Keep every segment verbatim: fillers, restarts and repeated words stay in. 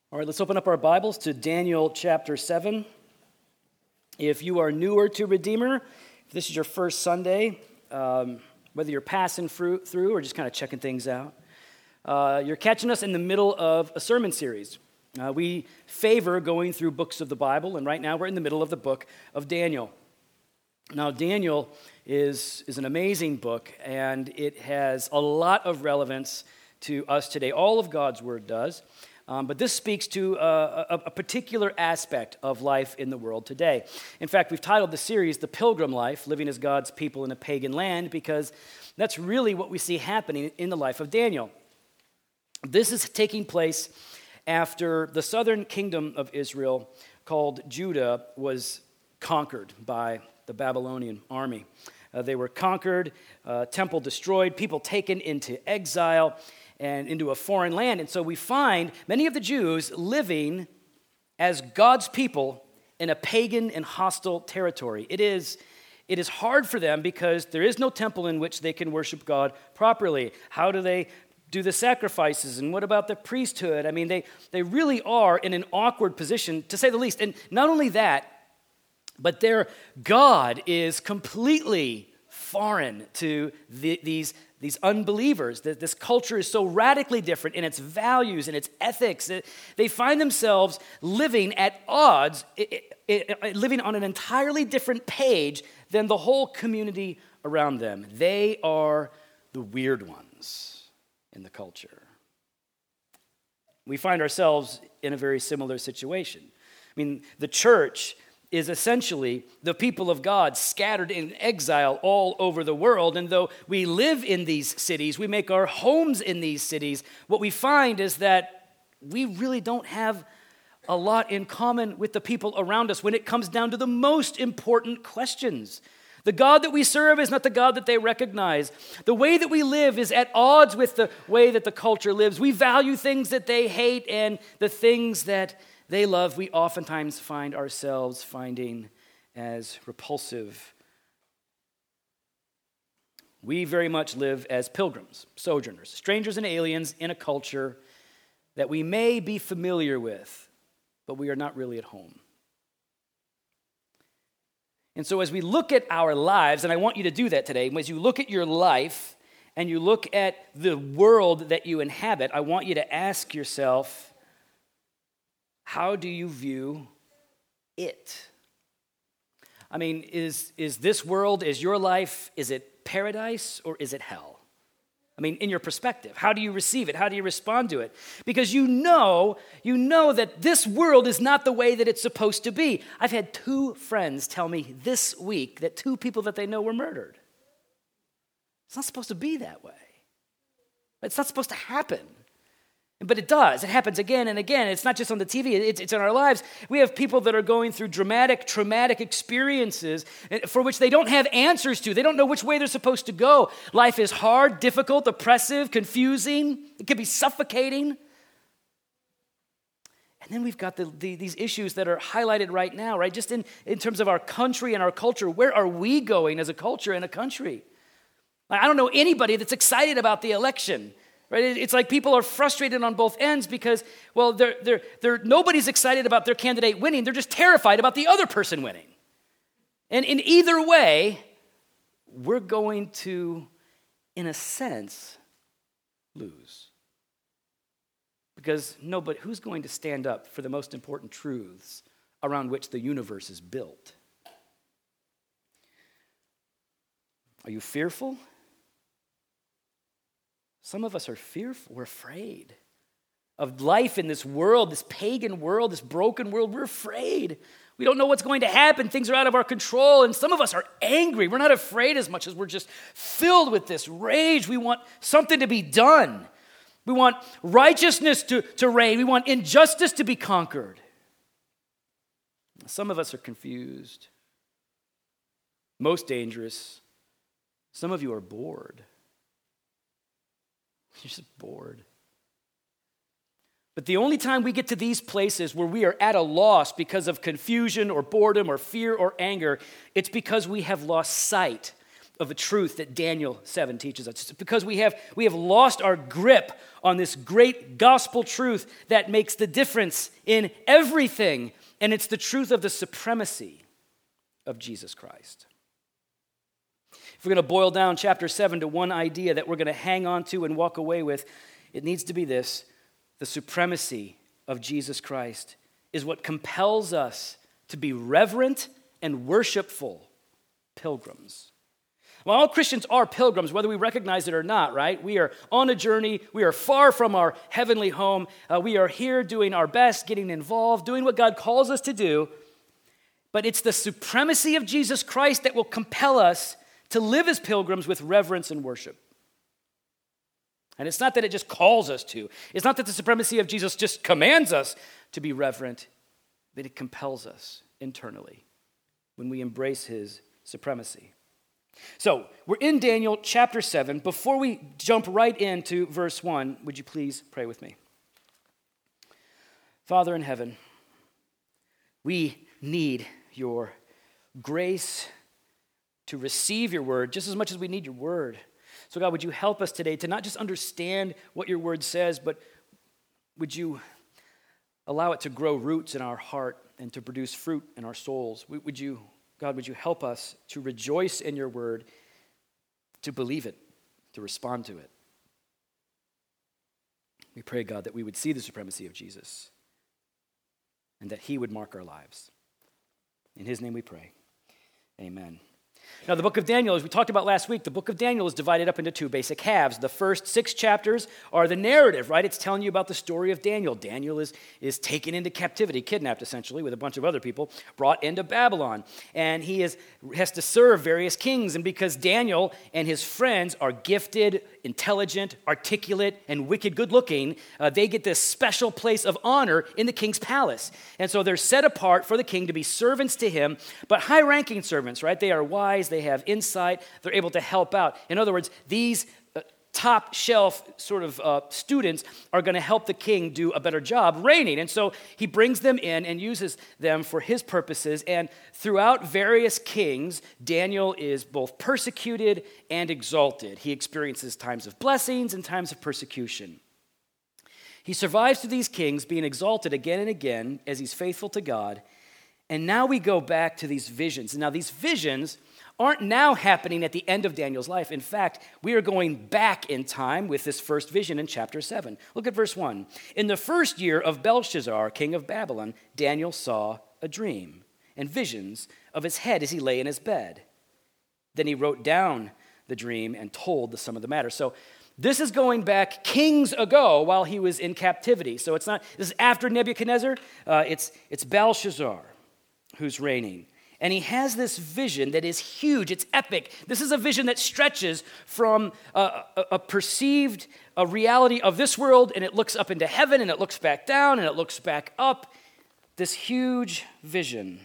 All right, let's open up our Bibles to Daniel chapter seven. If you are newer to Redeemer, if this is your first Sunday, um, whether you're passing through, through or just kind of checking things out, uh, you're catching us in the middle of a sermon series. Uh, we favor going through books of the Bible, and right now we're in the middle of the book of Daniel. Now, Daniel is, is an amazing book, and it has a lot of relevance to us today. All of God's Word does. Um, but this speaks to uh, a, a particular aspect of life in the world today. In fact, we've titled the series, The Pilgrim Life, Living as God's People in a Pagan Land, because that's really what we see happening in the life of Daniel. This is taking place after the southern kingdom of Israel, called Judah, was conquered by the Babylonian army. Uh, they were conquered, uh, temple destroyed, people taken into exile, and into a foreign land. And so we find many of the Jews living as God's people in a pagan and hostile territory. It is, it is hard for them because there is no temple in which they can worship God properly. How do they do the sacrifices? And what about the priesthood? I mean, they, they really are in an awkward position, to say the least. And not only that, but their God is completely foreign to the, these These unbelievers. This culture is so radically different in its values and its ethics. They find themselves living at odds, living on an entirely different page than the whole community around them. They are the weird ones in the culture. We find ourselves in a very similar situation. I mean, the church is essentially the people of God scattered in exile all over the world. And though we live in these cities, we make our homes in these cities, what we find is that we really don't have a lot in common with the people around us when it comes down to the most important questions. The God that we serve is not the God that they recognize. The way that we live is at odds with the way that the culture lives. We value things that they hate, and the things that they love, we oftentimes find ourselves finding as repulsive. We very much live as pilgrims, sojourners, strangers and aliens in a culture that we may be familiar with, but we are not really at home. And so as we look at our lives, and I want you to do that today, as you look at your life and you look at the world that you inhabit, I want you to ask yourself, how do you view it? I mean, is, is this world, is your life, is it paradise or is it hell? I mean, in your perspective, how do you receive it? How do you respond to it? Because you know, you know that this world is not the way that it's supposed to be. I've had two friends tell me this week that two people that they know were murdered. It's not supposed to be that way. It's not supposed to happen. But it does. It happens again and again. It's not just on the T V. It's, it's in our lives. We have people that are going through dramatic, traumatic experiences for which they don't have answers to. They don't know which way they're supposed to go. Life is hard, difficult, oppressive, confusing. It can be suffocating. And then we've got the, the, these issues that are highlighted right now, right? Just in, in terms of our country and our culture. Where are we going as a culture and a country? I don't know anybody that's excited about the election. Right? It's like people are frustrated on both ends because, well, they're, they're, they're, nobody's excited about their candidate winning. They're just terrified about the other person winning. And in either way, we're going to, in a sense, lose. Because nobody, who's going to stand up for the most important truths around which the universe is built? Are you fearful? Some of us are fearful. We're afraid of life in this world, this pagan world, this broken world. We're afraid. We don't know what's going to happen. Things are out of our control. And some of us are angry. We're not afraid as much as we're just filled with this rage. We want something to be done. We want righteousness to, to reign. We want injustice to be conquered. Some of us are confused. Most dangerous, some of you are bored. You're just bored. But the only time we get to these places where we are at a loss because of confusion or boredom or fear or anger, it's because we have lost sight of the truth that Daniel seven teaches us. It's because we have, we have lost our grip on this great gospel truth that makes the difference in everything, and it's the truth of the supremacy of Jesus Christ. If we're going to boil down chapter seven to one idea that we're going to hang on to and walk away with, it needs to be this: the supremacy of Jesus Christ is what compels us to be reverent and worshipful pilgrims. Well, all Christians are pilgrims, whether we recognize it or not, right? We are on a journey. We are far from our heavenly home. Uh, we are here doing our best, getting involved, doing what God calls us to do. But it's the supremacy of Jesus Christ that will compel us to live as pilgrims with reverence and worship. And it's not that it just calls us to. It's not that the supremacy of Jesus just commands us to be reverent, but it compels us internally when we embrace his supremacy. So, we're in Daniel chapter seven. Before we jump right into verse one, would you please pray with me? Father in heaven, we need your grace to receive your word just as much as we need your word. So God, would you help us today to not just understand what your word says, but would you allow it to grow roots in our heart and to produce fruit in our souls? Would you, God, would you help us to rejoice in your word, to believe it, to respond to it? We pray, God, that we would see the supremacy of Jesus and that he would mark our lives. In his name we pray. Amen. Now, the book of Daniel, as we talked about last week, the book of Daniel is divided up into two basic halves. The first six chapters are the narrative, right? It's telling you about the story of Daniel. Daniel is, is taken into captivity, kidnapped essentially, with a bunch of other people, brought into Babylon. And he is, has to serve various kings. And because Daniel and his friends are gifted, intelligent, articulate, and wicked good-looking, uh, they get this special place of honor in the king's palace. And so they're set apart for the king to be servants to him, but high-ranking servants, right? They are wise, they have insight, they're able to help out. In other words, these uh, top-shelf sort of uh, students are going to help the king do a better job reigning. And so he brings them in and uses them for his purposes. And throughout various kings, Daniel is both persecuted and exalted. He experiences times of blessings and times of persecution. He survives through these kings, being exalted again and again as he's faithful to God. And now we go back to these visions. Now, these visions aren't now happening at the end of Daniel's life. In fact, we are going back in time with this first vision in chapter seven. Look at verse one. In the first year of Belshazzar, king of Babylon, Daniel saw a dream and visions of his head as he lay in his bed. Then he wrote down the dream and told the sum of the matter. So this is going back kings ago while he was in captivity. So it's not, this is after Nebuchadnezzar. Uh, it's, it's Belshazzar who's reigning. And he has this vision that is huge. It's epic. This is a vision that stretches from a, a, a perceived a reality of this world, and it looks up into heaven, and it looks back down, and it looks back up. This huge vision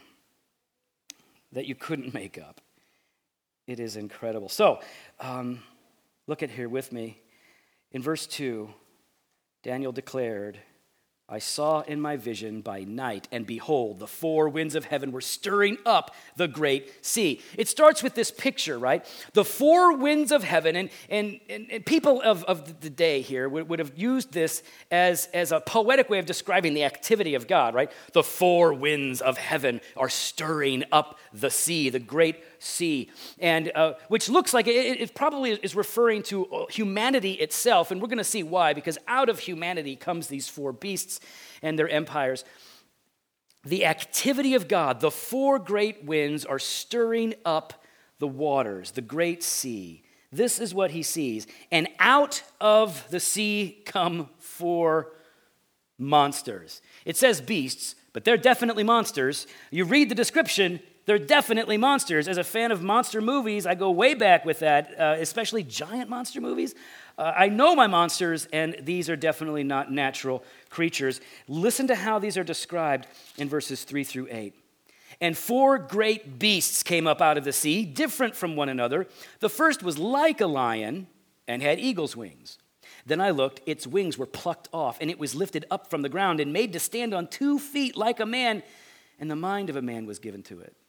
that you couldn't make up. It is incredible. So, um, look at here with me. In verse two, Daniel declared, I saw in my vision by night, and behold, the four winds of heaven were stirring up the great sea. It starts with this picture, right? The four winds of heaven, and, and, and, and people of, of the day here would, would have used this as, as a poetic way of describing the activity of God, right? The four winds of heaven are stirring up the sea, the great sea, and uh, which looks like it, it probably is referring to humanity itself, and we're going to see why, because out of humanity comes these four beasts and their empires. The activity of God, the four great winds are stirring up the waters, the great sea. This is what he sees. And out of the sea come four monsters. It says beasts, but they're definitely monsters. You read the description, they're definitely monsters. As a fan of monster movies, I go way back with that, uh, especially giant monster movies. Uh, I know my monsters, and these are definitely not natural creatures. Listen to how these are described in verses three through eight. And four great beasts came up out of the sea, different from one another. The first was like a lion and had eagle's wings. Then I looked, its wings were plucked off, and it was lifted up from the ground and made to stand on two feet like a man, and the mind of a man was given to it.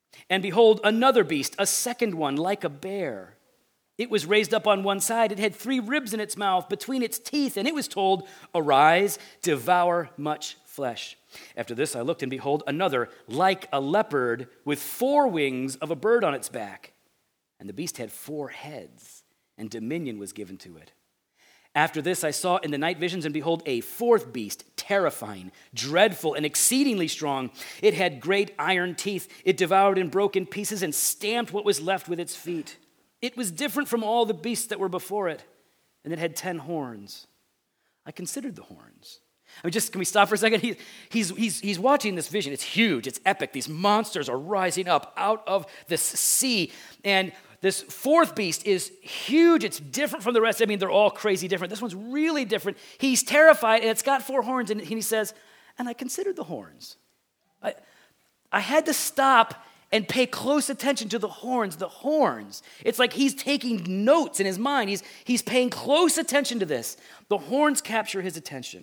And behold, another beast, a second one, like a bear. It was raised up on one side. It had three ribs in its mouth between its teeth, and it was told, arise, devour much flesh. After this I looked, and behold, another, like a leopard, with four wings of a bird on its back. And the beast had four heads, and dominion was given to it. After this I saw in the night visions, and behold, a fourth beast, terrifying, dreadful, and exceedingly strong. It had great iron teeth. It devoured and broke in pieces and stamped what was left with its feet. It was different from all the beasts that were before it, and it had ten horns. I considered the horns. I mean, just, can we stop for a second? He, he's, he's, he's watching this vision. It's huge. It's epic. These monsters are rising up out of this sea, and this fourth beast is huge. It's different from the rest. I mean, they're all crazy different. This one's really different. He's terrified, and it's got four horns, and he says, and I considered the horns. I, I had to stop and pay close attention to the horns, the horns. It's like he's taking notes in his mind. He's, he's paying close attention to this. The horns capture his attention.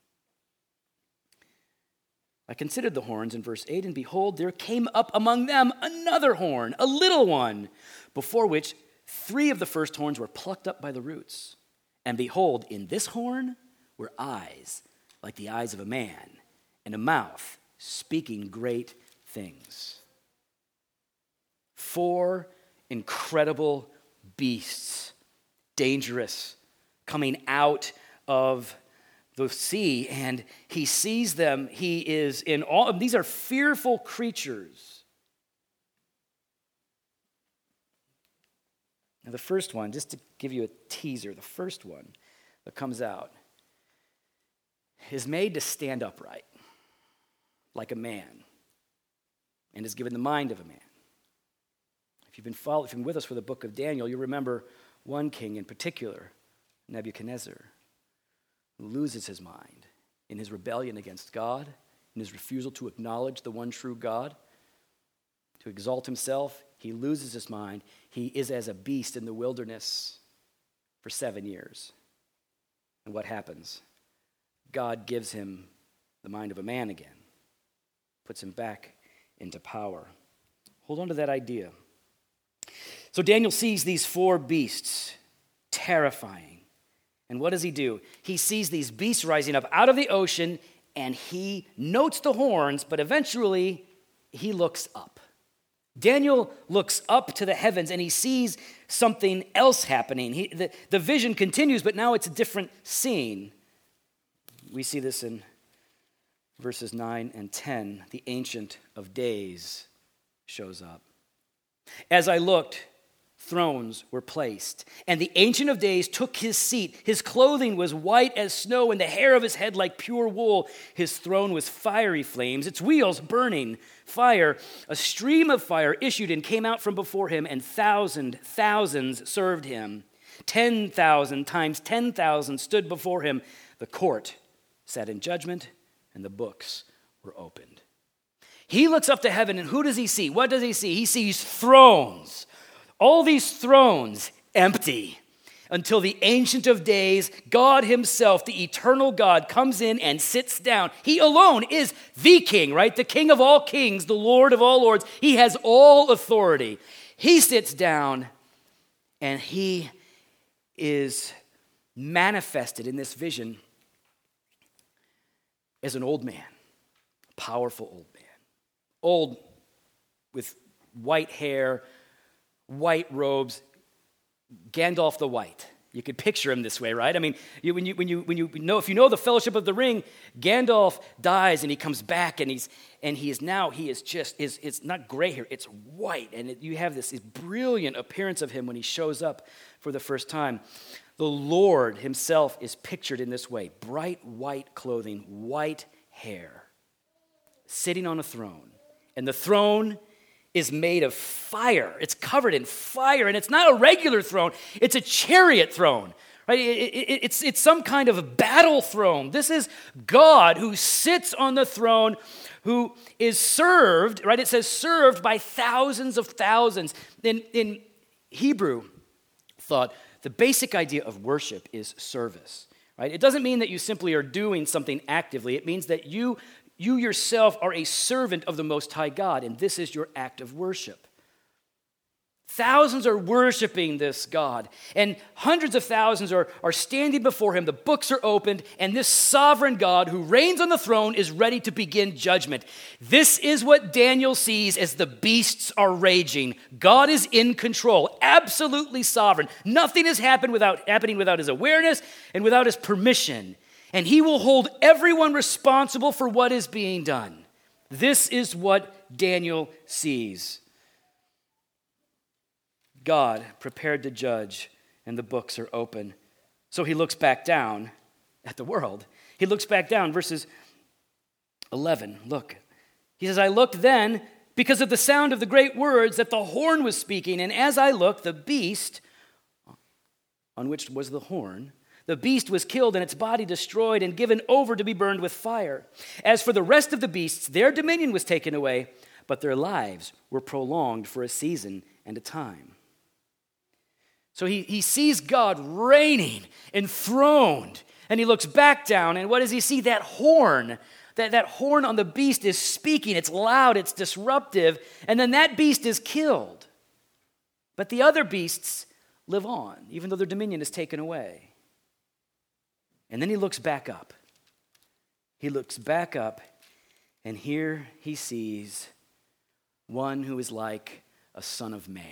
I considered the horns in verse eight, and behold, there came up among them another horn, a little one, before which three of the first horns were plucked up by the roots. And behold, in this horn were eyes like the eyes of a man, and a mouth speaking great things. Four incredible beasts, dangerous, coming out of the sea, and he sees them. He is in all, these are fearful creatures. Now, the first one, just to give you a teaser, the first one that comes out is made to stand upright like a man and is given the mind of a man. If you've been follow, if you've been with us for the book of Daniel, you remember one king in particular, Nebuchadnezzar, who loses his mind in his rebellion against God, in his refusal to acknowledge the one true God, to exalt himself. He loses his mind. He is as a beast in the wilderness for seven years. And what happens? God gives him the mind of a man again, puts him back into power. Hold on to that idea. So Daniel sees these four beasts, terrifying. And what does he do? He sees these beasts rising up out of the ocean, and he notes the horns, but eventually he looks up. Daniel looks up to the heavens, and he sees something else happening. He, the, the vision continues, but now it's a different scene. We see this in verses nine and ten. The Ancient of Days shows up. As I looked, thrones were placed, and the Ancient of Days took his seat. His clothing was white as snow, and the hair of his head like pure wool. His throne was fiery flames, its wheels burning fire. A stream of fire issued and came out from before him, and thousand thousands served him. Ten thousand times ten thousand stood before him. The court sat in judgment, and the books were opened. He looks up to heaven, and who does he see? What does he see? He sees thrones. All these thrones empty until the Ancient of Days, God himself, the eternal God, comes in and sits down. He alone is the king, right? The King of all kings, the Lord of all lords. He has all authority. He sits down, and he is manifested in this vision as an old man, a powerful old man. Old with white hair, white robes, Gandalf the White. You could picture him this way, right? I mean, you, when you when you when you know if you know the Fellowship of the Ring, Gandalf dies and he comes back and he's and he is now he is just is it's not gray hair, it's white, and it, you have this, this brilliant appearance of him when he shows up for the first time. The Lord himself is pictured in this way: bright white clothing, white hair, sitting on a throne. And the throne is made of fire. It's covered in fire, and it's not a regular throne. It's a chariot throne, right? It, it, it's, it's some kind of battle throne. This is God who sits on the throne, who is served, right? It says served by thousands of thousands. In, in Hebrew thought, the basic idea of worship is service, right? It doesn't mean that you simply are doing something actively. It means that you, you yourself are a servant of the Most High God, and this is your act of worship. Thousands are worshiping this God, and hundreds of thousands are, are standing before him. The books are opened, and this sovereign God who reigns on the throne is ready to begin judgment. This is what Daniel sees as the beasts are raging. God is in control, absolutely sovereign. Nothing is happen without, happening without his awareness and without his permission, and he will hold everyone responsible for what is being done. This is what Daniel sees. God prepared to judge, and the books are open. So he looks back down at the world. He looks back down, verses eleven. Look. He says, I looked then because of the sound of the great words that the horn was speaking. And as I looked, the beast, on which was the horn, the beast was killed and its body destroyed and given over to be burned with fire. As for the rest of the beasts, their dominion was taken away, but their lives were prolonged for a season and a time. So he, he sees God reigning, enthroned, and he looks back down, and what does he see? That horn. That, that horn on the beast is speaking. It's loud, it's disruptive, and then that beast is killed. But the other beasts live on, even though their dominion is taken away. And then he looks back up. He looks back up, and here he sees one who is like a son of man.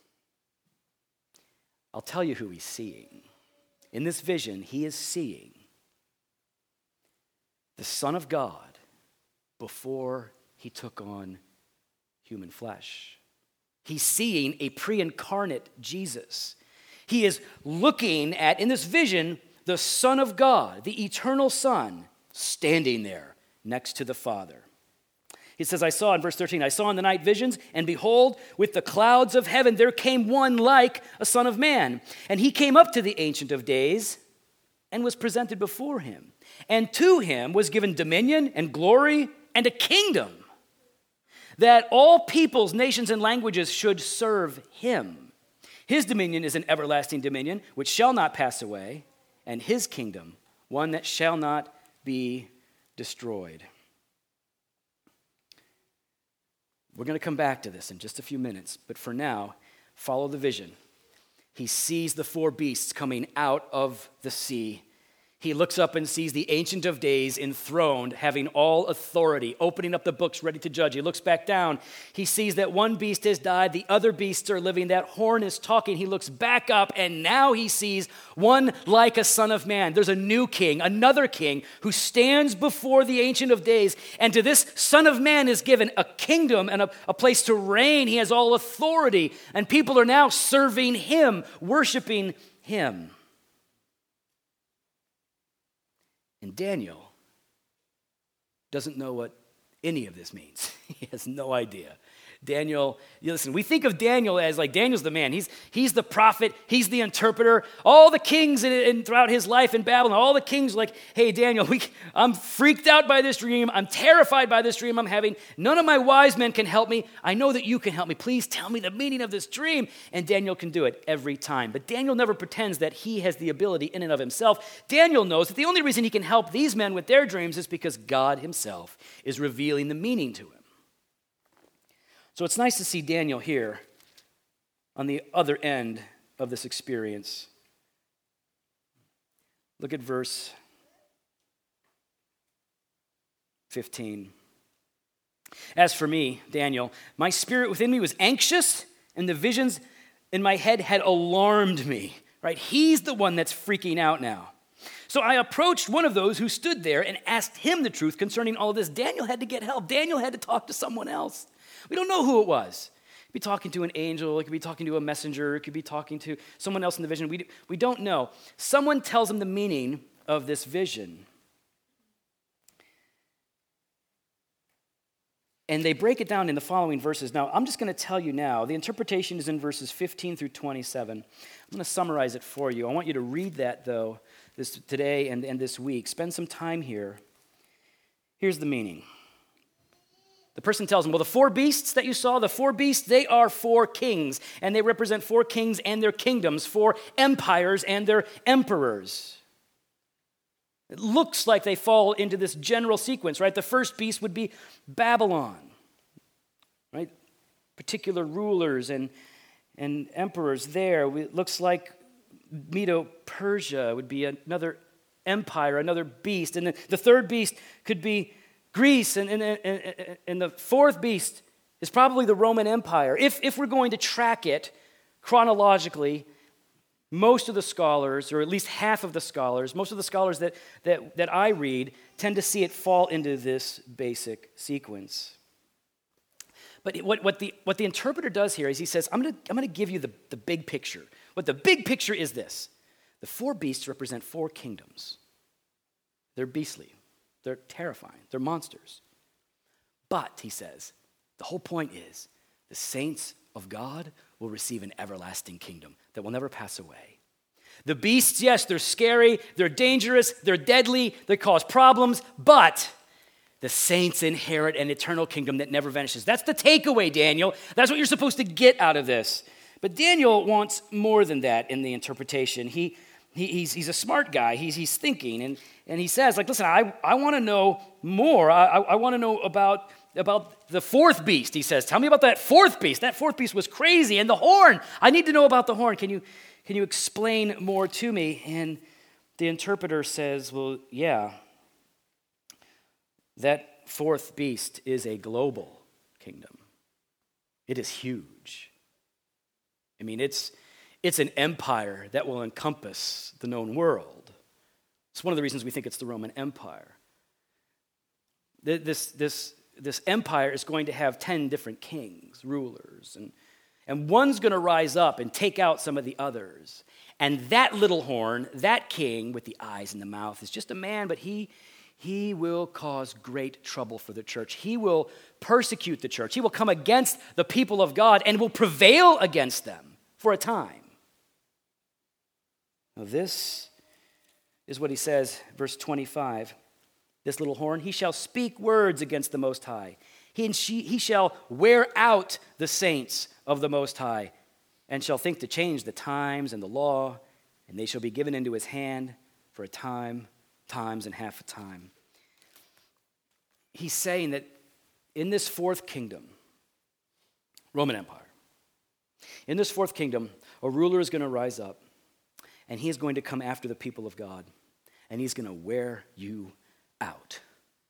I'll tell you who he's seeing. In this vision, he is seeing the Son of God before he took on human flesh. He's seeing a pre-incarnate Jesus. He is looking at, in this vision, the Son of God, the eternal Son, standing there next to the Father. He says, I saw in verse thirteen, I saw in the night visions, and behold, with the clouds of heaven there came one like a son of man. And he came up to the Ancient of Days and was presented before him. And to him was given dominion and glory and a kingdom, that all peoples, nations, and languages should serve him. His dominion is an everlasting dominion which shall not pass away, and his kingdom one that shall not be destroyed. We're going to come back to this in just a few minutes, but for now, follow the vision. He sees the four beasts coming out of the sea. He looks up and sees the Ancient of Days enthroned, having all authority, opening up the books, ready to judge. He looks back down. He sees that one beast has died, the other beasts are living, that horn is talking. He looks back up, and now he sees one like a son of man. There's a new king, another king, who stands before the Ancient of Days, and to this son of man is given a kingdom and a, a place to reign. He has all authority, and people are now serving him, worshiping him. And Daniel doesn't know what any of this means. He has no idea. Daniel, you listen, we think of Daniel as like, Daniel's the man. He's, he's the prophet. He's the interpreter. All the kings in, in, throughout his life in Babylon, all the kings are like, hey, Daniel, we, I'm freaked out by this dream. I'm terrified by this dream I'm having. None of my wise men can help me. I know that you can help me. Please tell me the meaning of this dream. And Daniel can do it every time. But Daniel never pretends that he has the ability in and of himself. Daniel knows that the only reason he can help these men with their dreams is because God himself is revealing the meaning to him. So it's nice to see Daniel here on the other end of this experience. Look at verse fifteen. As for me, Daniel, my spirit within me was anxious, and the visions in my head had alarmed me. Right? He's the one that's freaking out now. So I approached one of those who stood there and asked him the truth concerning all of this. Daniel had to get help. Daniel had to talk to someone else. We don't know who it was. It could be talking to an angel. It could be talking to a messenger. It could be talking to someone else in the vision. We, we don't know. Someone tells him the meaning of this vision. And they break it down in the following verses. Now, I'm just going to tell you now. The interpretation is in verses fifteen through twenty-seven. I'm going to summarize it for you. I want you to read that, though, this today and, and this week. Spend some time here. Here's the meaning. The person tells him, well, the four beasts that you saw, the four beasts, they are four kings, and they represent four kings and their kingdoms, four empires and their emperors. It looks like they fall into this general sequence, right? The first beast would be Babylon, right? Particular rulers and, and emperors there. It looks like Medo-Persia would be another empire, another beast. And then the third beast could be Greece, and, and, and, and the fourth beast is probably the Roman Empire. If, if we're going to track it chronologically, most of the scholars, or at least half of the scholars, most of the scholars that, that, that I read tend to see it fall into this basic sequence. But what, what, the, what the interpreter does here is he says, I'm going to I'm going to give you the, the big picture. What the big picture is this. The four beasts represent four kingdoms. They're beastly. They're terrifying. They're monsters. But, he says, the whole point is the saints of God will receive an everlasting kingdom that will never pass away. The beasts, yes, they're scary, they're dangerous, they're deadly, they cause problems, but the saints inherit an eternal kingdom that never vanishes. That's the takeaway, Daniel. That's what you're supposed to get out of this. But Daniel wants more than that in the interpretation. He, he he's, he's a smart guy. He's, he's thinking, and, and he says, like, listen, I, I want to know more. I, I, I want to know about, about the fourth beast, he says. Tell me about that fourth beast. That fourth beast was crazy. And the horn. I need to know about the horn. Can you, can you explain more to me? And the interpreter says, well, yeah. That fourth beast is a global kingdom. It is huge. I mean, it's, it's an empire that will encompass the known world. It's one of the reasons we think it's the Roman Empire. This, this, this empire is going to have ten different kings, rulers, and, and one's going to rise up and take out some of the others. And that little horn, that king with the eyes and the mouth, is just a man, but he... He will cause great trouble for the church. He will persecute the church. He will come against the people of God and will prevail against them for a time. Now this is what he says, verse twenty-five. This little horn, he shall speak words against the Most High. He, and she, he shall wear out the saints of the Most High and shall think to change the times and the law, and they shall be given into his hand for a time, times and half a time. He's saying that in this fourth kingdom, Roman Empire, in this fourth kingdom, a ruler is going to rise up, and he is going to come after the people of God, and he's going to wear you out.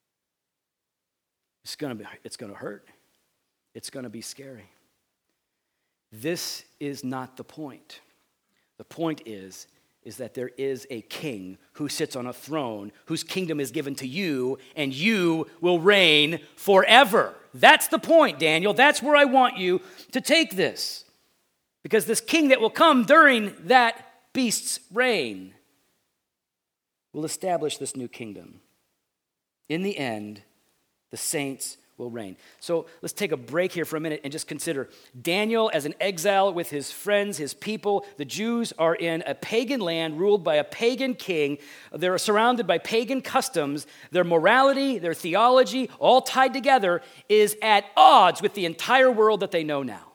It's going to be, it's going to hurt. It's going to be scary. This is not the point. The point is, is that there is a king who sits on a throne whose kingdom is given to you, and you will reign forever. That's the point, Daniel. That's where I want you to take this. Because this king that will come during that beast's reign will establish this new kingdom. In the end, the saints will reign. So let's take a break here for a minute and just consider Daniel as an exile with his friends, his people. The Jews are in a pagan land ruled by a pagan king. They're surrounded by pagan customs. Their morality, their theology, all tied together, is at odds with the entire world that they know now.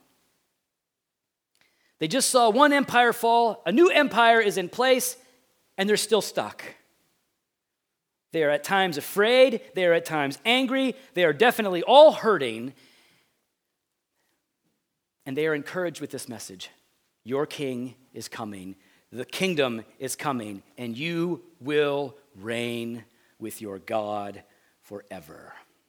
They just saw one empire fall. A new empire is in place, and they're still stuck. They are at times afraid. They are at times angry. They are definitely all hurting. And they are encouraged with this message. Your king is coming. The kingdom is coming. And you will reign with your God forever.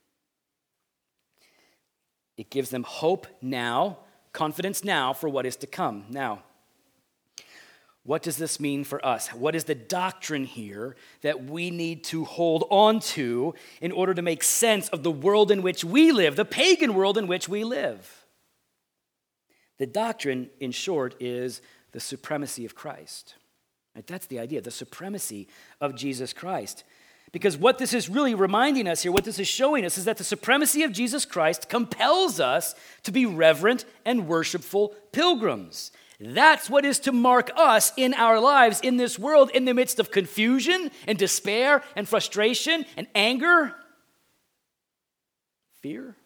It gives them hope now, confidence now for what is to come. Now, what does this mean for us? What is the doctrine here that we need to hold on to in order to make sense of the world in which we live, the pagan world in which we live? The doctrine, in short, is the supremacy of Christ. Right? That's the idea, the supremacy of Jesus Christ. Because what this is really reminding us here, what this is showing us, is that the supremacy of Jesus Christ compels us to be reverent and worshipful pilgrims. That's what is to mark us in our lives in this world in the midst of confusion and despair and frustration and anger, fear.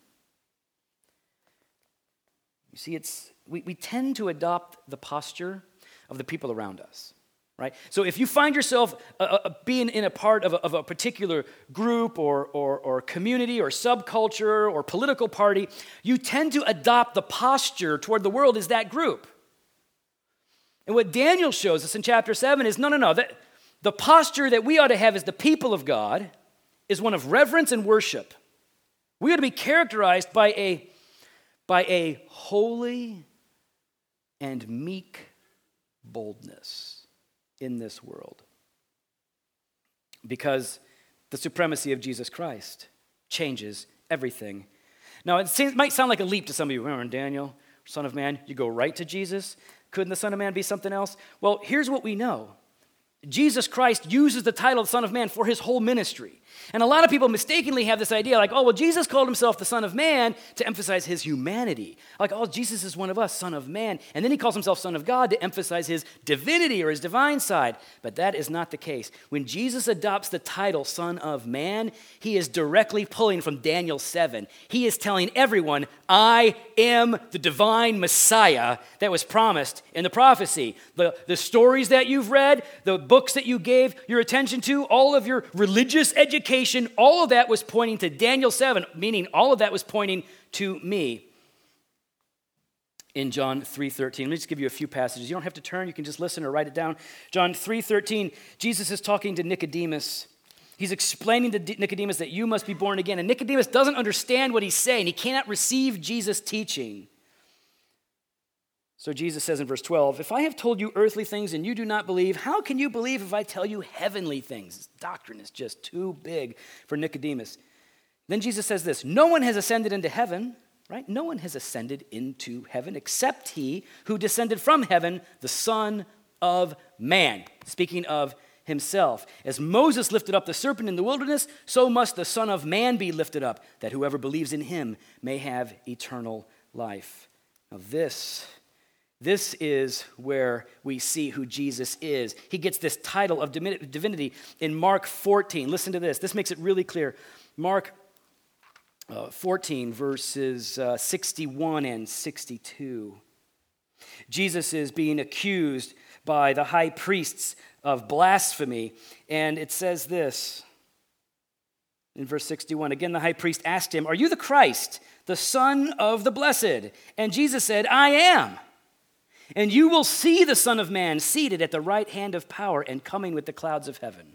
You see, it's we, we tend to adopt the posture of the people around us. right? So if you find yourself uh, uh, being in a part of a, of a particular group or, or, or community or subculture or political party, you tend to adopt the posture toward the world as that group. And what Daniel shows us in chapter seven is, no, no, no, that the posture that we ought to have as the people of God is one of reverence and worship. We ought to be characterized by a, by a holy and meek boldness in this world, because the supremacy of Jesus Christ changes everything. Now, it seems, might sound like a leap to some of you. Remember, Daniel, Son of Man, you go right to Jesus. Couldn't the Son of Man be something else? Well, here's what we know. Jesus Christ uses the title of Son of Man for his whole ministry. And a lot of people mistakenly have this idea like, oh, well, Jesus called himself the Son of Man to emphasize his humanity. Like, oh, Jesus is one of us, Son of Man. And then he calls himself Son of God to emphasize his divinity or his divine side. But that is not the case. When Jesus adopts the title Son of Man, he is directly pulling from Daniel seven. He is telling everyone, I am the divine Messiah that was promised in the prophecy. The, the stories that you've read, the books that you gave your attention to, all of your religious education, all of that was pointing to Daniel seven, meaning all of that was pointing to me. In John three thirteen, let me just give you a few passages. You don't have to turn, you can just listen or write it down. John three thirteen, Jesus is talking to Nicodemus. He's explaining to Nicodemus that you must be born again. And Nicodemus doesn't understand what he's saying. He cannot receive Jesus' teaching. So Jesus says in verse twelve, if I have told you earthly things and you do not believe, how can you believe if I tell you heavenly things? This doctrine is just too big for Nicodemus. Then Jesus says this, no one has ascended into heaven, right? No one has ascended into heaven except he who descended from heaven, the Son of Man. Speaking of himself. As Moses lifted up the serpent in the wilderness, so must the Son of Man be lifted up, that whoever believes in him may have eternal life. Now this... This is where we see who Jesus is. He gets this title of divinity in Mark fourteen. Listen to this. This makes it really clear. Mark uh, fourteen, verses uh, sixty-one and sixty-two. Jesus is being accused by the high priests of blasphemy. And it says this in verse sixty-one. Again, the high priest asked him, are you the Christ, the Son of the Blessed? And Jesus said, I am. And you will see the Son of Man seated at the right hand of power and coming with the clouds of heaven.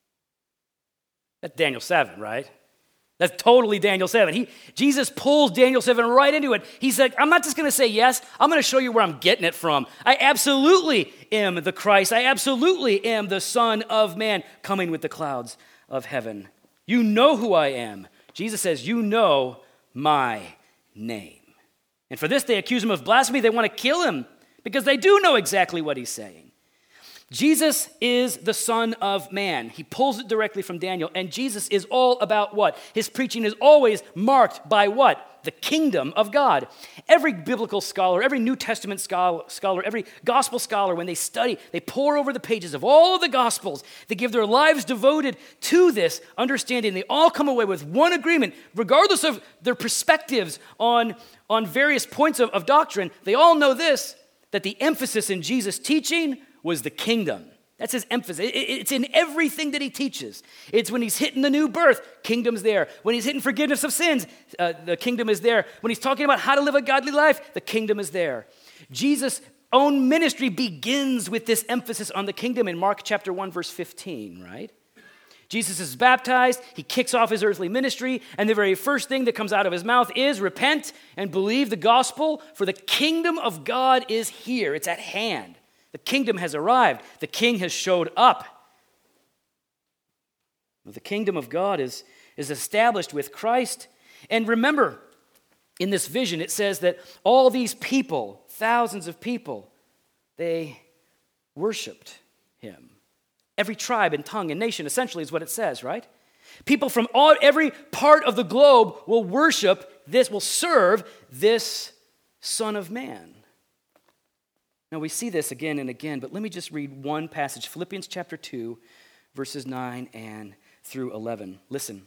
That's Daniel seven, right? That's totally Daniel seven. He, Jesus pulls Daniel seven right into it. He's like, I'm not just going to say yes. I'm going to show you where I'm getting it from. I absolutely am the Christ. I absolutely am the Son of Man coming with the clouds of heaven. You know who I am. Jesus says, you know my name. And for this, they accuse him of blasphemy. They want to kill him, because they do know exactly what he's saying. Jesus is the Son of Man. He pulls it directly from Daniel. And Jesus is all about what? His preaching is always marked by what? The kingdom of God. Every biblical scholar, every New Testament scholar, scholar, every gospel scholar, when they study, they pore over the pages of all of the gospels. They give their lives devoted to this understanding. They all come away with one agreement, regardless of their perspectives on, on various points of, of doctrine. They all know this, that the emphasis in Jesus' teaching was the kingdom. That's his emphasis. It's in everything that he teaches. It's when he's hitting the new birth, kingdom's there. When he's hitting forgiveness of sins, uh, the kingdom is there. When he's talking about how to live a godly life, the kingdom is there. Jesus' own ministry begins with this emphasis on the kingdom in Mark chapter one, verse fifteen, right? Jesus is baptized, he kicks off his earthly ministry, and the very first thing that comes out of his mouth is repent and believe the gospel, for the kingdom of God is here. It's at hand. The kingdom has arrived. The king has showed up. The kingdom of God is, is established with Christ. And remember, in this vision, it says that all these people, thousands of people, they worshiped him. Every tribe and tongue and nation, essentially, is what it says, right? People from all, every part of the globe will worship this, will serve this Son of Man. Now, we see this again and again, but let me just read one passage, Philippians chapter two, verses nine and through eleven. Listen.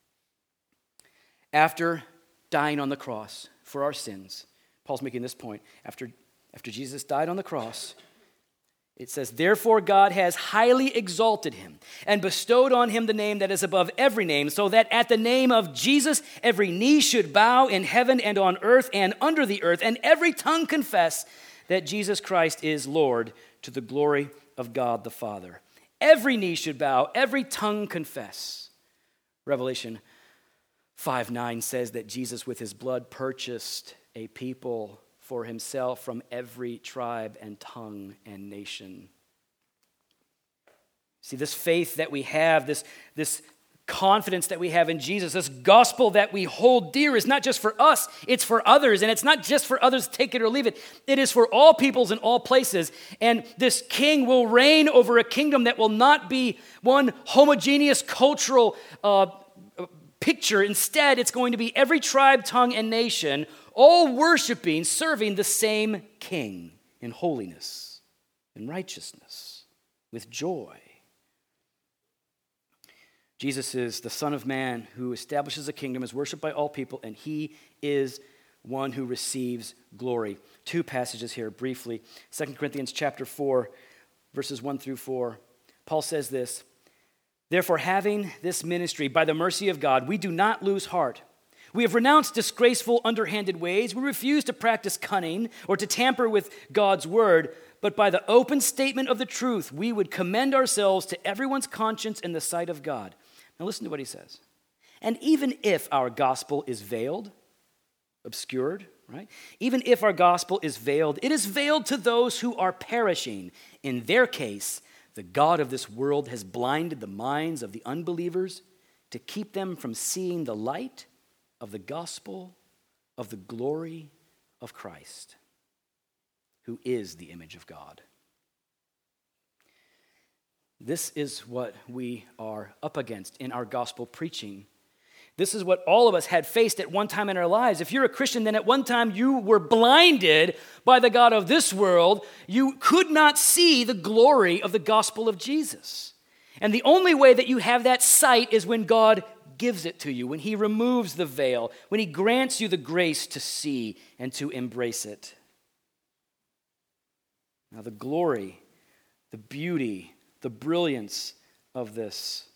After dying on the cross for our sins, Paul's making this point. After, after Jesus died on the cross, It says, therefore God has highly exalted him and bestowed on him the name that is above every name, so that at the name of Jesus every knee should bow in heaven and on earth and under the earth, and every tongue confess that Jesus Christ is Lord, to the glory of God the Father. Every knee should bow, every tongue confess. Revelation five nine says that Jesus with his blood purchased a people for himself from every tribe and tongue and nation. See, this faith that we have, this, this confidence that we have in Jesus, this gospel that we hold dear is not just for us, it's for others. And it's not just for others, take it or leave it. It is for all peoples in all places. And this king will reign over a kingdom that will not be one homogeneous cultural uh, picture. Instead, it's going to be every tribe, tongue, and nation all worshiping, serving the same king in holiness, in righteousness, with joy. Jesus is the Son of Man who establishes a kingdom, is worshipped by all people, and he is one who receives glory. Two passages here briefly. Second Corinthians chapter four, verses one through four. Paul says this, therefore, having this ministry by the mercy of God, we do not lose heart. We have renounced disgraceful, underhanded ways. We refuse to practice cunning or to tamper with God's word, but by the open statement of the truth, we would commend ourselves to everyone's conscience in the sight of God. Now listen to what he says. And even if our gospel is veiled, obscured, right? Even if our gospel is veiled, it is veiled to those who are perishing. In their case, the God of this world has blinded the minds of the unbelievers to keep them from seeing the light of the gospel of the glory of Christ, who is the image of God. This is what we are up against in our gospel preaching. This is what all of us had faced at one time in our lives. If you're a Christian, then at one time you were blinded by the God of this world. You could not see the glory of the gospel of Jesus. And the only way that you have that sight is when God gives it to you, when he removes the veil, when he grants you the grace to see and to embrace it. Now, the glory, the beauty, the brilliance of this.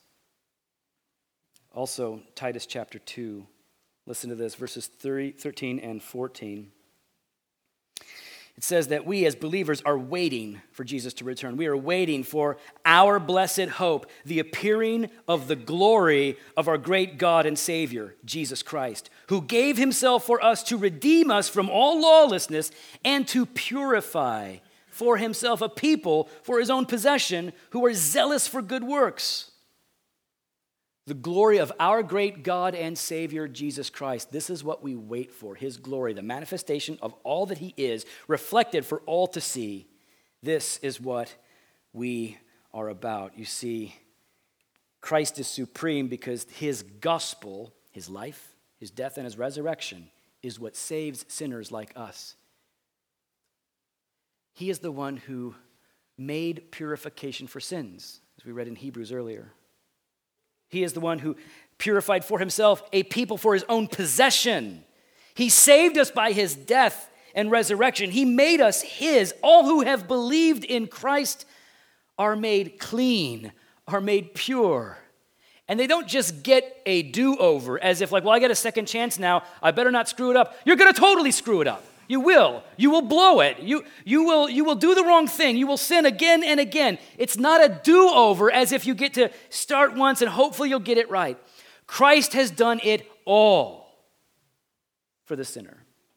Also, Titus chapter two. Listen to this, verses thirteen and fourteen. It says that we as believers are waiting for Jesus to return. We are waiting for our blessed hope, the appearing of the glory of our great God and Savior, Jesus Christ, who gave himself for us to redeem us from all lawlessness and to purify for himself a people for his own possession who are zealous for good works. The glory of our great God and Savior, Jesus Christ. This is what we wait for, his glory, the manifestation of all that he is, reflected for all to see. This is what we are about. You see, Christ is supreme because his gospel, his life, his death, and his resurrection is what saves sinners like us. He is the one who made purification for sins, as we read in Hebrews earlier. He is the one who purified for himself a people for his own possession. He saved us by his death and resurrection. He made us his. All who have believed in Christ are made clean, are made pure. And they don't just get a do-over as if like, well, I get a second chance now. I better not screw it up. You're going to totally screw it up. You will. You will blow it. You, you, will, you will do the wrong thing. You will sin again and again. It's not a do-over as if you get to start once and hopefully you'll get it right. Christ has done it all for the sinner.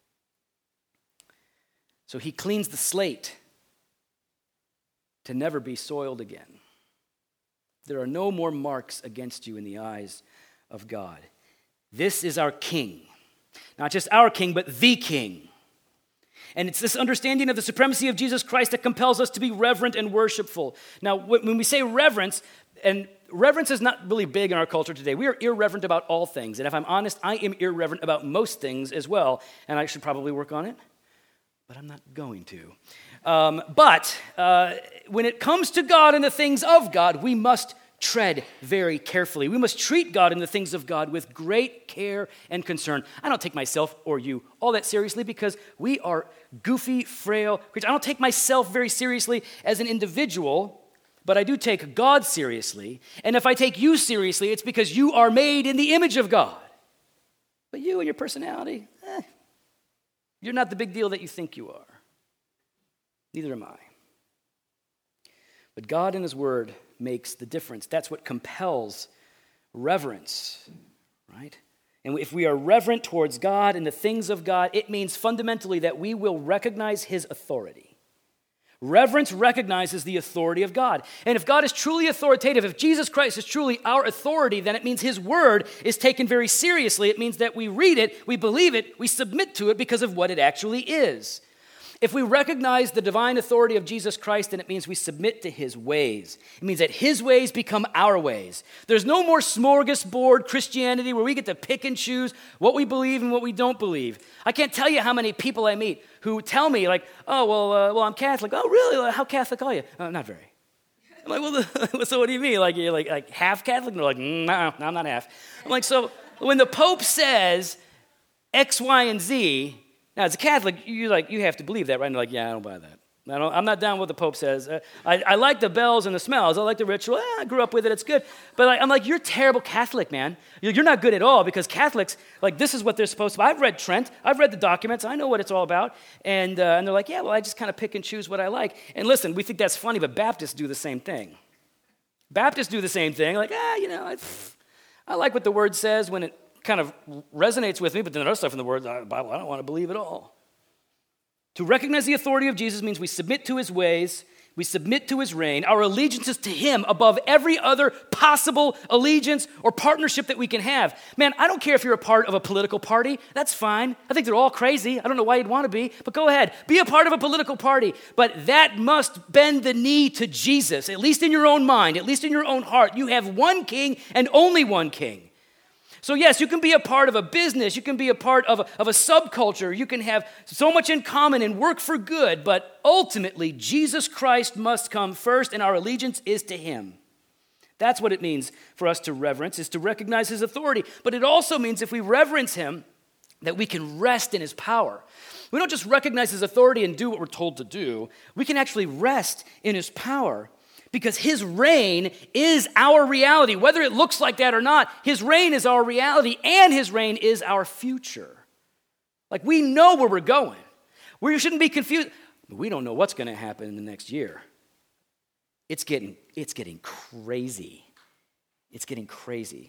So he cleans the slate to never be soiled again. There are no more marks against you in the eyes of God. This is our King. Not just our King, but the King. And it's this understanding of the supremacy of Jesus Christ that compels us to be reverent and worshipful. Now, when we say reverence, and reverence is not really big in our culture today. We are irreverent about all things. And if I'm honest, I am irreverent about most things as well. And I should probably work on it, but I'm not going to. Um, but uh, when it comes to God and the things of God, we must tread very carefully. We must treat God and the things of God with great care and concern. I don't take myself or you all that seriously because we are goofy, frail creatures. I don't take myself very seriously as an individual, but I do take God seriously. And if I take you seriously, it's because you are made in the image of God. But you and your personality, eh, you're not the big deal that you think you are. Neither am I. But God in his word makes the difference. That's what compels reverence, right? And if we are reverent towards God and the things of God, it means fundamentally that we will recognize his authority. Reverence recognizes the authority of God. And if God is truly authoritative, if Jesus Christ is truly our authority, then it means his word is taken very seriously. It means that we read it, we believe it, we submit to it because of what it actually is. If we recognize the divine authority of Jesus Christ, then it means we submit to his ways. It means that his ways become our ways. There's no more smorgasbord Christianity where we get to pick and choose what we believe and what we don't believe. I can't tell you how many people I meet who tell me, like, oh, well, uh, well, I'm Catholic. Oh, really? How Catholic are you? Uh, not very. I'm like, well, so what do you mean? Like, you're like, like half Catholic? And they're like, no, no, I'm not half. I'm like, so when the Pope says X, Y, and Z, now, as a Catholic, you like you have to believe that, right? And they're like, yeah, I don't buy that. I don't, I'm not down with what the Pope says. Uh, I, I like the bells and the smells. I like the ritual. Eh, I grew up with it. It's good. But like, I'm like, you're a terrible Catholic, man. You're, you're not good at all because Catholics, like, this is what they're supposed to be. I've read Trent. I've read the documents. I know what it's all about. And, uh, and they're like, yeah, well, I just kind of pick and choose what I like. And listen, we think that's funny, but Baptists do the same thing. Baptists do the same thing. Like, ah, you know, I, I like what the Word says when it kind of resonates with me, but then other stuff in the Word, the Bible, I don't want to believe at all. To recognize the authority of Jesus means we submit to his ways, we submit to his reign. Our allegiance is to him above every other possible allegiance or partnership that we can have. Man, I don't care if you're a part of a political party. That's fine. I think they're all crazy. I don't know why you'd want to be, but go ahead. Be a part of a political party. But that must bend the knee to Jesus, at least in your own mind, at least in your own heart. You have one king and only one king. So yes, you can be a part of a business, you can be a part of a, of a subculture, you can have so much in common and work for good, but ultimately Jesus Christ must come first and our allegiance is to him. That's what it means for us to reverence, is to recognize his authority. But it also means if we reverence him, that we can rest in his power. We don't just recognize his authority and do what we're told to do, we can actually rest in his power. Because his reign is our reality. Whether it looks like that or not, his reign is our reality and his reign is our future. Like we know where we're going. We shouldn't be confused. We don't know what's going to happen in the next year. It's getting, it's getting crazy. It's getting crazy.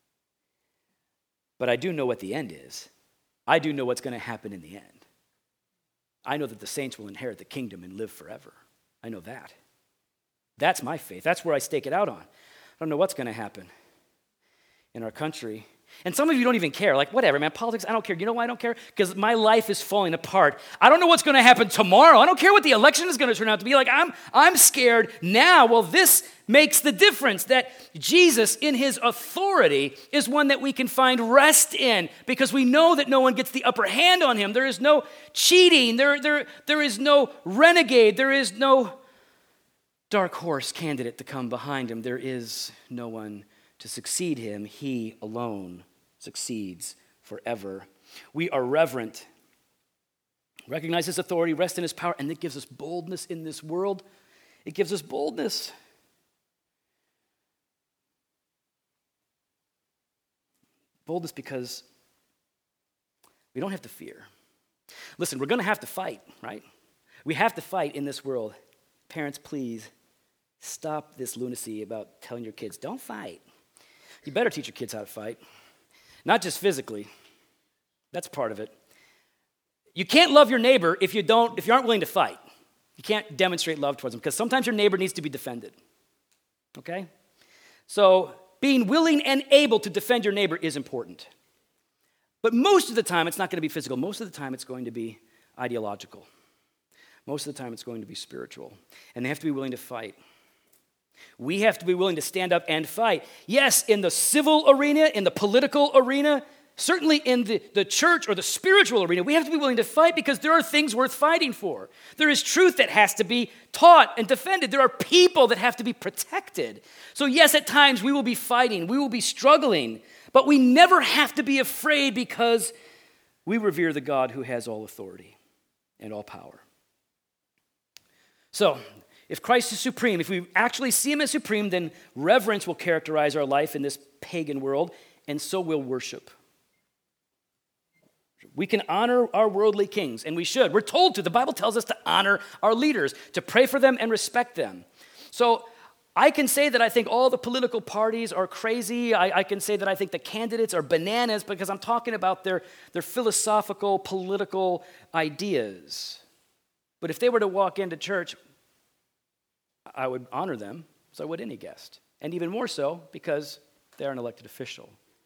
But I do know what the end is. I do know what's going to happen in the end. I know that the saints will inherit the kingdom and live forever. I know that. That's my faith. That's where I stake it out on. I don't know what's going to happen in our country. And some of you don't even care. Like, whatever, man, politics, I don't care. You know why I don't care? Because my life is falling apart. I don't know what's going to happen tomorrow. I don't care what the election is going to turn out to be. Like, I'm, I'm scared now. Well, this makes the difference, that Jesus, in his authority, is one that we can find rest in because we know that no one gets the upper hand on him. There is no cheating. There, there, there is no renegade. There is no dark horse candidate to come behind him. There is no one to succeed him. He alone succeeds forever. We are reverent. Recognize his authority, rest in his power, and it gives us boldness in this world. It gives us boldness. Boldness because we don't have to fear. Listen, we're going to have to fight, right? We have to fight in this world. Parents, please stop this lunacy about telling your kids, don't fight. You better teach your kids how to fight. Not just physically. That's part of it. You can't love your neighbor if you don't, if you aren't willing to fight. You can't demonstrate love towards them because sometimes your neighbor needs to be defended. Okay? So being willing and able to defend your neighbor is important. But most of the time, it's not going to be physical. Most of the time, it's going to be ideological. Most of the time, it's going to be spiritual. And they have to be willing to fight. We have to be willing to stand up and fight. Yes, in the civil arena, in the political arena, Certainly in the, the church or the spiritual arena, we have to be willing to fight because there are things worth fighting for. There is truth that has to be taught and defended. There are people that have to be protected. So yes, at times we will be fighting, we will be struggling, but we never have to be afraid because we revere the God who has all authority and all power. So, if Christ is supreme, if we actually see him as supreme, then reverence will characterize our life in this pagan world, and so will worship. We can honor our worldly kings, and we should. We're told to. The Bible tells us to honor our leaders, to pray for them and respect them. So I can say that I think all the political parties are crazy. I, I can say that I think the candidates are bananas because I'm talking about their, their philosophical, political ideas. But if they were to walk into church, I would honor them, as I would any guest. And even more so because they're an elected official.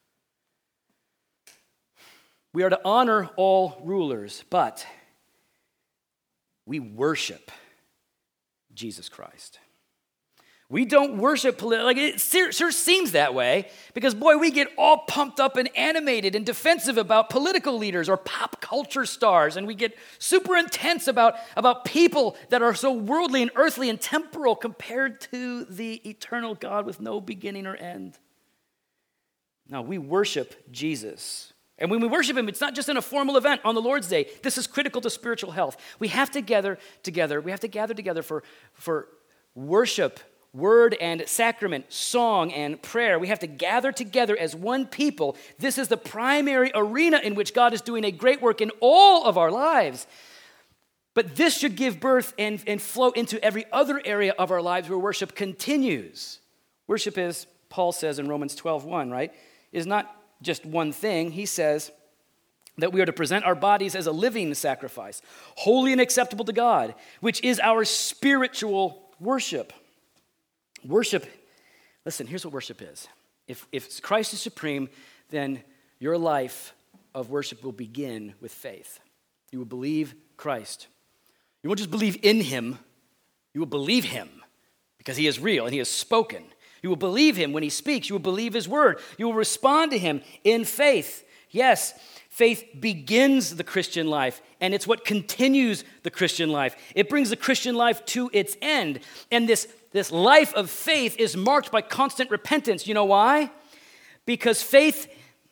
We are to honor all rulers, but we worship Jesus Christ. We don't worship, politi- like it sure seems that way, because boy, we get all pumped up and animated and defensive about political leaders or pop culture stars, and we get super intense about, about people that are so worldly and earthly and temporal compared to the eternal God with no beginning or end. No, we worship Jesus. And when we worship him, it's not just in a formal event on the Lord's Day. This is critical to spiritual health. We have to gather together. We have to gather together for, for worship, word and sacrament, song and prayer. We have to gather together as one people. This is the primary arena in which God is doing a great work in all of our lives. But this should give birth and, and flow into every other area of our lives where worship continues. Worship is, Paul says in Romans twelve one, right, is not just one thing. He says that we are to present our bodies as a living sacrifice, holy and acceptable to God, which is our spiritual worship. Worship, listen, here's what worship is. If, if Christ is supreme, then your life of worship will begin with faith. You will believe Christ. You won't just believe in him, you will believe him because he is real and he has spoken. You will believe him when he speaks. You will believe his word. You will respond to him in faith. Yes, faith begins the Christian life, and it's what continues the Christian life. It brings the Christian life to its end. And this, this life of faith is marked by constant repentance. You know why? Because faith,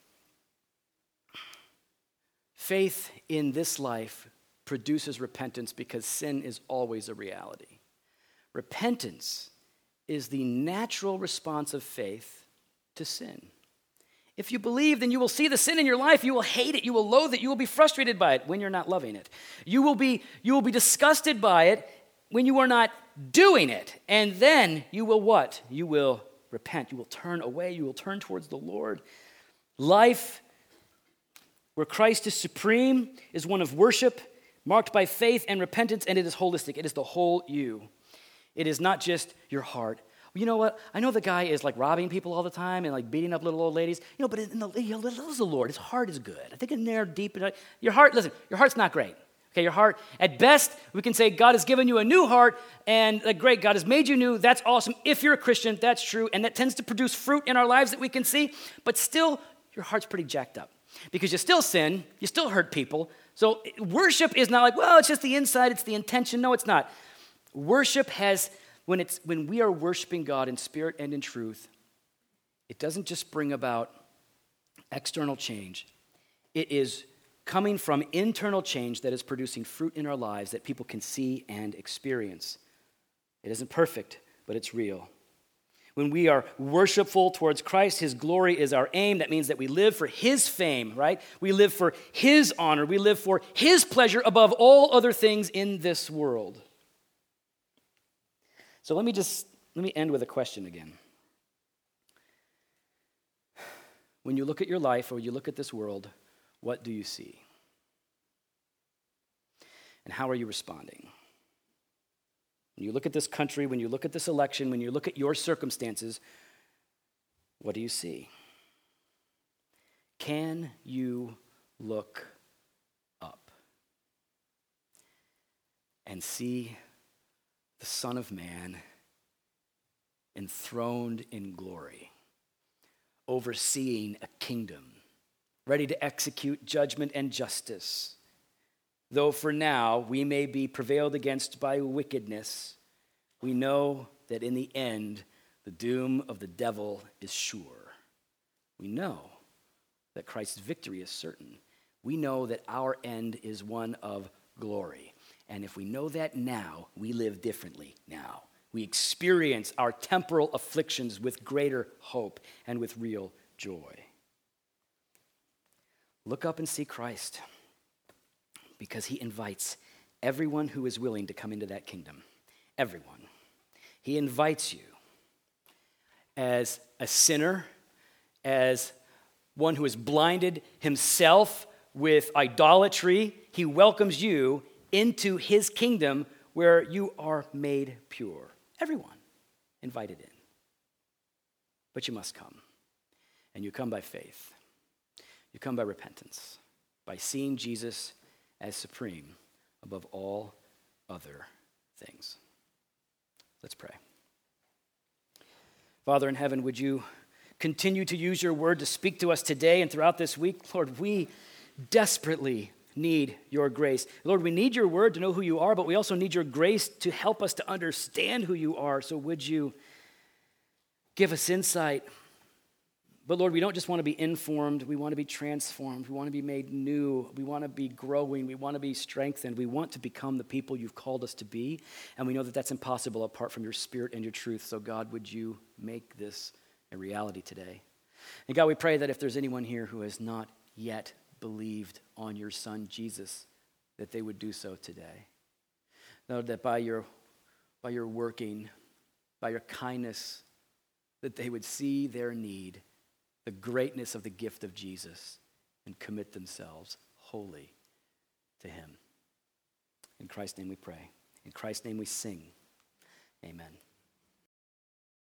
faith in this life produces repentance because sin is always a reality. Repentance is the natural response of faith to sin. If you believe, then you will see the sin in your life. You will hate it. You will loathe it. You will be frustrated by it when you're not loving it. You will be, you will be disgusted by it when you are not doing it. And then you will what? You will repent. You will turn away. You will turn towards the Lord. Life where Christ is supreme is one of worship, marked by faith and repentance, and it is holistic. It is the whole you. It is not just your heart. You know what? I know the guy is like robbing people all the time and like beating up little old ladies. You know, but in the, he loves the Lord. His heart is good. I think in there deep, your heart, listen, your heart's not great. Okay, your heart, at best, we can say God has given you a new heart and like, great, God has made you new. That's awesome. If you're a Christian, that's true. And that tends to produce fruit in our lives that we can see. But still, your heart's pretty jacked up because you still sin. You still hurt people. So worship is not like, well, it's just the inside. It's the intention. No, it's not. Worship has, when it's when we are worshiping God in spirit and in truth, it doesn't just bring about external change. It is coming from internal change that is producing fruit in our lives that people can see and experience. It isn't perfect, but it's real. When we are worshipful towards Christ, his glory is our aim. That means that we live for his fame, right? We live for his honor. We live for his pleasure above all other things in this world. So let me just, let me end with a question again. When you look at your life or you look at this world, what do you see? And how are you responding? When you look at this country, when you look at this election, when you look at your circumstances, what do you see? Can you look up and see the Son of Man enthroned in glory, overseeing a kingdom ready to execute judgment and justice. Though for now we may be prevailed against by wickedness, we know that in the end the doom of the devil is sure. We know that Christ's victory is certain. We know that our end is one of glory. And if we know that now, we live differently now. We experience our temporal afflictions with greater hope and with real joy. Look up and see Christ, because he invites everyone who is willing to come into that kingdom. Everyone. He invites you as a sinner, as one who is blinded himself with idolatry. He welcomes you into his kingdom where you are made pure. Everyone invited in. But you must come. And you come by faith. You come by repentance, by seeing Jesus as supreme above all other things. Let's pray. Father in heaven, would you continue to use your word to speak to us today and throughout this week? Lord, we desperately need your grace. Lord, we need your word to know who you are, but we also need your grace to help us to understand who you are. So would you give us insight? But Lord, we don't just want to be informed. We want to be transformed. We want to be made new. We want to be growing. We want to be strengthened. We want to become the people you've called us to be. And we know that that's impossible apart from your spirit and your truth. So God, would you make this a reality today? And God, we pray that if there's anyone here who has not yet believed on your Son, Jesus, that they would do so today. Lord, that by your, by your working, by your kindness, that they would see their need, the greatness of the gift of Jesus, and commit themselves wholly to him. In Christ's name we pray. In Christ's name we sing. Amen.